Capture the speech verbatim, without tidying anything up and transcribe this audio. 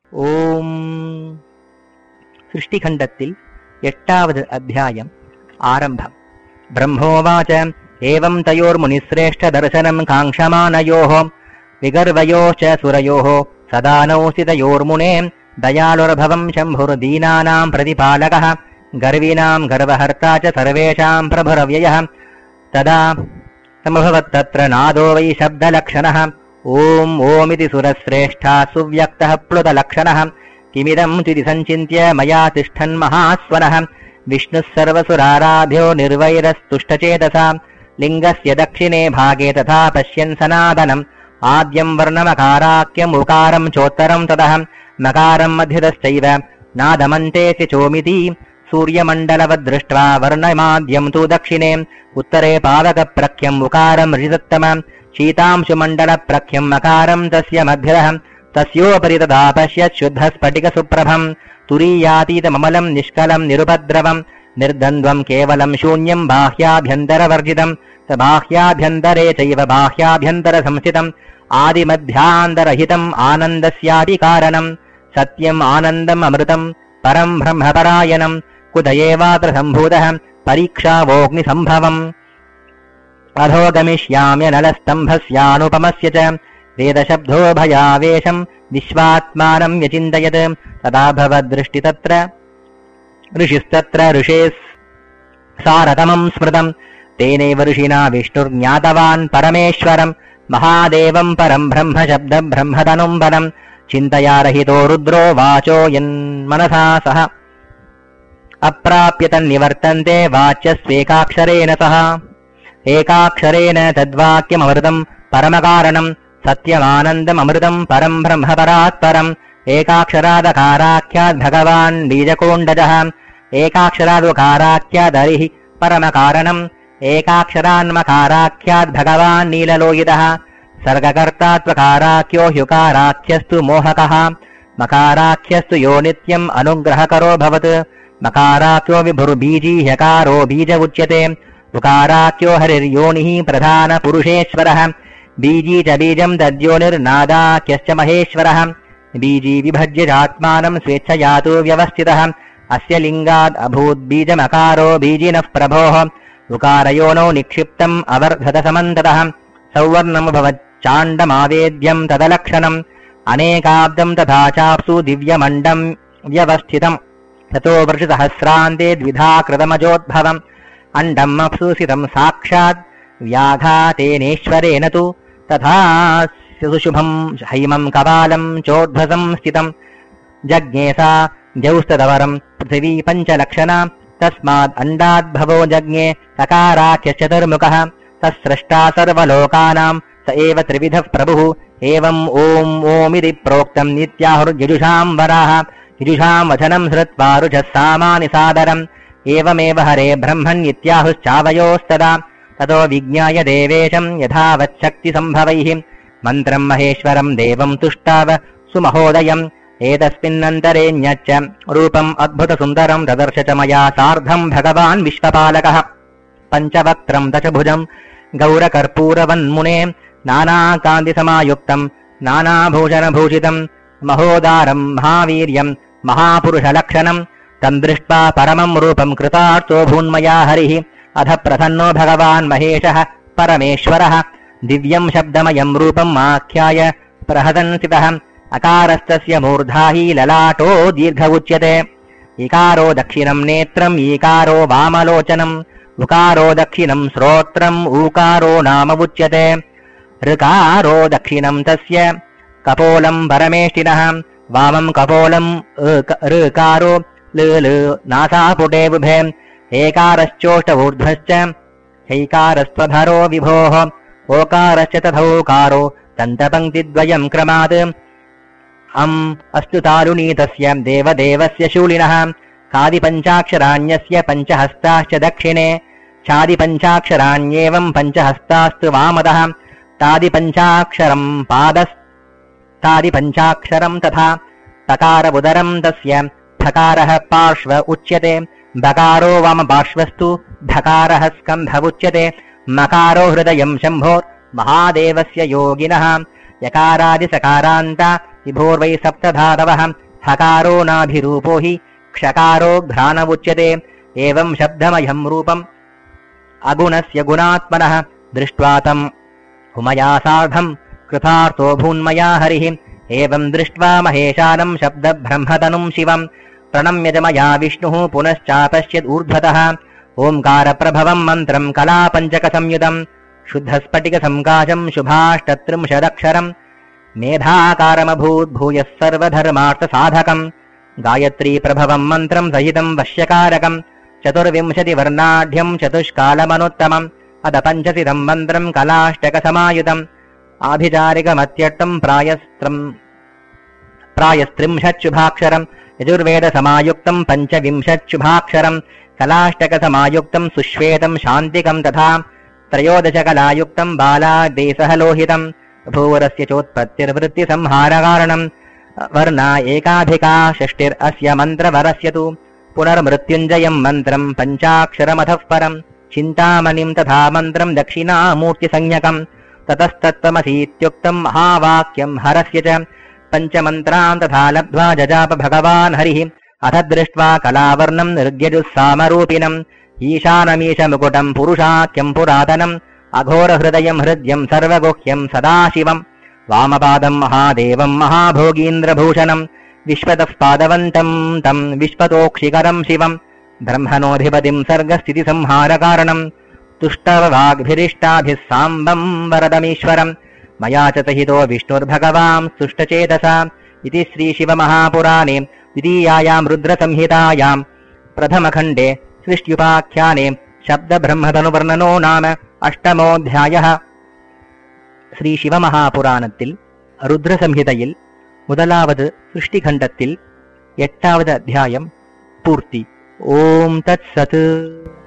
ஓம். சிருஷ்டிகண்டத்தில் எட்டாவது அத்தியாயம் ஆரம்பம். பிரம்மோவாச்ச ஏவம் தயோர்முனிஸ்ரேஷ்ட தர்சனம் காங்க்ஷமானயோः விகர்வயோச்ச சுரயோः சதானௌசிதயோர்முனே தயாளுர்பவம் சம்புர்தீனானாம் பிரதிபாலகः கர்வினாம் கர்வஹர்த்தா च सर्वेषां प्रभुरव्ययः तदा समभवत्तत्र नादो वै शब्दलक्षणः ओम ओमिति सुरश्रेष्ठा सुव्यक्तः प्लुतलक्षणः किमिदं तिति संचिन्त्य मया तिष्ठन् महास्वनः विष्णुः सर्वसुराराध्यो निर्वैरस्तुष्टचेतसा लिङ्गस्य दक्षिणे भागे तथा पश्यन् सनातनम् आद्यं वर्णमकाराख्यम् उकारं चोत्तरं ततः मकारं मध्यतश्चैव नादमन्तेऽस्य चोमिति सूर्यमण्डलवद्दृष्ट्वा वर्णमाद्यं तु दक्षिणे उत्तरे पावकप्रख्यम् उकारं ऋषितत्तमम् शीतांशुमण्डलप्रख्यम् मकारं तस्य मध्यतः तस्योपरि तदा पश्यत् शुद्धस्फटिकसुप्रभम् तुरीयातीतममलं निष्कलं निरुपद्रवम् निर्द्वन्द्वम् केवलं शून्यम् बाह्याभ्यन्तरवर्जितम् स बाह्याभ्यन्तरे चैव बाह्याभ्यन्तरसंस्थितम् आदिमध्यान्तरहितम् आनन्दस्यापि कारणम् सत्यम् आनन्दम् अमृतम् परम् ब्रह्मपरायणम् कुतयेवात्र सम्भूतः परीक्षावोऽग्निसम्भवम् अधो गमिष्याम्यनलस्तम्भस्यानुपमस्य च वेदशब्दो भयावेशम् विश्वात्मानं व्यचिन्तयत् तदा भवद्दृष्टि तत्र ऋषिस्तत्र ऋषेः सारतमं स्मृतम् तेनैव ऋषिना विष्णुर्ज्ञातवान् परमेश्वरम् महादेवम् परम् ब्रह्म शब्द ब्रह्मतनुम् बलम् चिन्तया रहितो रुद्रो वाचो यन्मनसा सह अप्राप्य तन्निवर्तन्ते वाच्यस्वेकाक्षरेण सह एकाक्षरेण तद्वाक्यममृतम् परमकारणम् सत्यमानन्दममृतम् परम् ब्रह्मपरात्परम् एकाक्षरादकाराख्याद् भगवान् बीजकोण्डजः एकाक्षरादुकाराख्यादरिः परमकारणम् एकाक्षरान्मकाराख्याद् भगवान् नीललोहितः सर्गकर्तात्वकाराख्यो ह्युकाराख्यस्तु मोहकः मकाराख्यस्तु यो नित्यम् अनुग्रहकरो भवत् मकाराख्यो विभुर्बीजी ह्यकारो बीज उच्यते उकाराख्यो हरिर्योनिः प्रधानपुरुषेश्वरः बीजी च बीजम् तद्योनिर्नादाख्यश्च महेश्वरः बीजी विभज्य चात्मानम् स्वेच्छयातु व्यवस्थितः अस्य लिङ्गाद् अभूद्बीजमकारो बीजिनः प्रभोः उकारयोनो निक्षिप्तम् अवर्धतसमन्ततः सौवर्णमभवच्चाण्डमावेद्यम् तदलक्षणम् अनेकाब्दम् तथा चाप्सु दिव्यमण्डम् व्यवस्थितम् ततो वर्षसहस्रान्ते द्विधा कृतमजोद्भवम् अण्डम् अप्सुसितम् साक्षात् व्याघातेनेश्वरेण तु तथा सुशुभम् हैमम् कपालम् चोद्भसम् स्थितम् जज्ञे सा द्यौस्तदवरम् पृथिवी पञ्चलक्षणा तस्माद् अण्डाद्भवो जज्ञे सकाराख्यश्चतुर्मुखः तस्सृष्टा सर्वलोकानाम् स एव त्रिविधः प्रभुः एवम् ओम् ओमिति प्रोक्तम् नित्याहुर्यजुषाम् वराः यजुषाम् वचनम् श्रुत्वा रुचः सामानि सादरम् एवमेव हरे ब्रह्मण्यत्याहुश्चावयोस्तदा ततो विज्ञाय देवेशम् यथावच्छक्तिसम्भवैः मन्त्रम् महेश्वरम् देवम् तुष्टाव सुमहोदयम् एतस्मिन्नन्तरेऽन्यच्च रूपम् अद्भुतसुन्दरम् ददर्श च मया सार्धम् भगवान् विश्वपालकः पञ्चवक्त्रम् दशभुजम् गौरकर्पूरवन्मुने नानाकान्तिसमायुक्तम् नानाभूषणभूषितम् महोदारम् महावीर्यम् महापुरुषलक्षणम् तम् दृष्ट्वा परमम् रूपम् कृतार्थो भून्मया हरिः अथ प्रसन्नो भगवान् महेशः परमेश्वरः दिव्यम् शब्दमयम् रूपम् आख्याय प्रहसन् स्थितः अकारस्तस्य मूर्धा हि ललाटो दीर्घ उच्यते इकारो दक्षिणम् नेत्रम् ईकारो वामलोचनम् उकारो दक्षिणम् श्रोत्रम् ऊकारो नाम उच्यते ऋकारो दक्षिणम् तस्य कपोलम् परमेष्टिनः वामम् कपोलम् ऋकारो ल नासापुटे बुभे एकारश्चोष्टऊर्ध्वश्च हैकारस्त्वधरो विभोः ओकारश्च तथौकारो दन्तपङ्क्तिद्वयम् क्रमात् अम् अस्तु तारुणी तस्य देवदेवस्य शूलिनः कादिपञ्चाक्षराण्यस्य पञ्चहस्ताश्च दक्षिणे छादिपञ्चाक्षराण्येवम् पञ्चहस्तास्तु वामतः तादिपञ्चाक्षरम् पादस्तादिपञ्चाक्षरम् तथा तकारबुदरम् तस्य ठकारः पार्श्व उच्यते बकारो वामपार्श्वस्तु ढकारः स्कन्ध उच्यते मकारो हृदयम् शम्भोर् महादेवस्य योगिनः यकारादिसकारान्ता विभोर्वै सप्तधातवः हकारो नाभिरूपो हि क्षकारो घ्राणमुच्यते एवं शब्दमयं रूपम् अगुणस्य गुणात्मनः दृष्ट्वा तम् उमया सार्धम् कृतार्थो भून्मया हरिः एवं दृष्ट्वा महेशानं शब्दब्रह्मतनुं शिवम् प्रणम्य च मया विष्णुः पुनश्चापश्यदूर्ध्वतः ओङ्कारप्रभवम् मन्त्रम् कलापञ्चकसंयुतम् शुद्धस्फटिकसङ्काशम् शुभाष्टत्रिंशदक्षरम् मेधाकारमभूत् भूयः सर्वधर्मार्थसाधकम् गायत्री प्रभवम् मन्त्रम् सहितम् वश्यकारकम् चतुर्विंशतिवर्णाढ्यम् चतुष्कालमनुत्तमम् अथ पञ्चशितम् मन्त्रम् कलाष्टकसमायुतम् आभिचारिकमत्यर्थम् प्रायस्त्रम् प्रायस्त्रिंशच्छुभाक्षरम् यजुर्वेदसमायुक्तम् पञ्चविंशच्छुभाक्षरम् कलाष्टकसमायुक्तम् सुश्वेतम् शान्तिकम् तथा त्रयोदशकलायुक्तम् बालादेशलोहितम् भूरस्य चोत्पत्तिर्वृत्तिसंहारकारणम् वर्णा एकाधिका षष्टिरस्य मन्त्रवरस्य तु पुनर्मृत्युञ्जयम् मन्त्रम् पञ्चाक्षरमथः परम् चिन्तामणिम् तथा मन्त्रम् दक्षिणामूर्तिसंज्ञकम् ततस्तत्त्वमसीत्युक्तम् महावाक्यम् हरस्य च पञ्चमन्त्रान् तथा लब्ध्वा जजाप भगवान् हरिः अथ दृष्ट्वा कलावर्णम् निर्ग्यजुस्सामरूपिणम् ईशानमीशमुकुटम् पुरुषाख्यम् पुरातनम् अघोरहृदयम् हृद्यम् सर्वगुह्यम् सदाशिवम् वामपादम् महादेवम् महाभोगीन्द्रभूषणम् विश्वतः पादवन्तम् तम् विश्वतोक्षिकरम् शिवम् ब्रह्मणोऽधिपतिम् सर्गस्थितिसंहारकारणम् तुष्टवाग्भिरिष्टाभिः साम्बम् वरदमीश्वरम् मया च सहितो विष्णुर्भगवान् तुष्टचेतसा इति श्रीशिवमहापुराणे द्वितीयायाम् रुद्रसंहितायाम् प्रथमखण्डे सृष्ट्युपाख्याने शब्दब्रह्मधनुवर्णनो नाम अष्टमोऽध्यायः. ஸ்ரீசிவமகாபுராணத்தில் ருத்ரசம்ஹிதையில் முதலாவது சிருஷ்டிகண்டத்தில் எட்டாவது அத்தியாயம் பூர்த்தி. ஓம் தத் சத்.